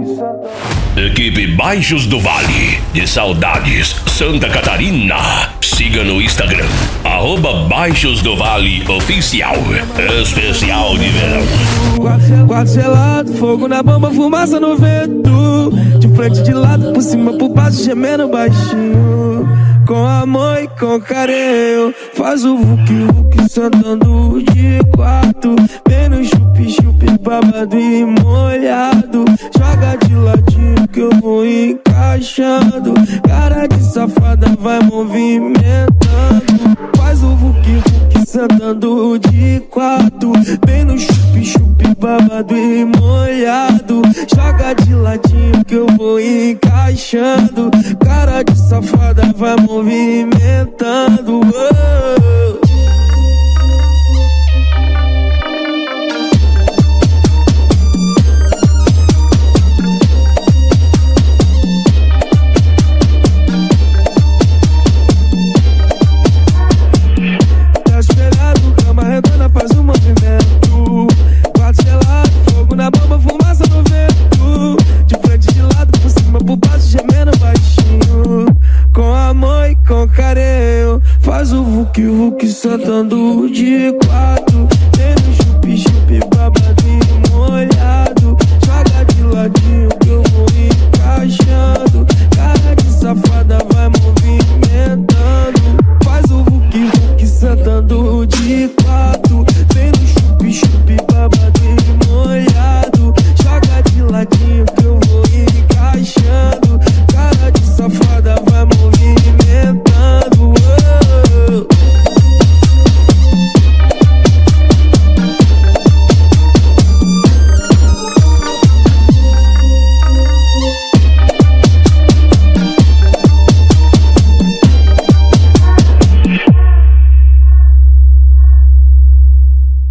Equipe Baixos do Vale, de Saudades, Santa Catarina. Siga no Instagram, @Baixos do Vale Oficial. Especial de verão. Quarto gelado, fogo na bomba, fumaça no vento. De frente, de lado, por cima, por baixo, gemendo baixinho. Com amor e com carinho, faz o vuki-vuki sentando de quatro. Bem no chupi-chupi, babado e molhado. Joga de ladinho que eu vou encaixando. Cara de safada vai movimentando. Faz o vuki-vuki sentando de quatro. Bem no chupi-chupi, babado e molhado. Joga de ladinho que eu vou encaixando. Cara de safada vai movimentando.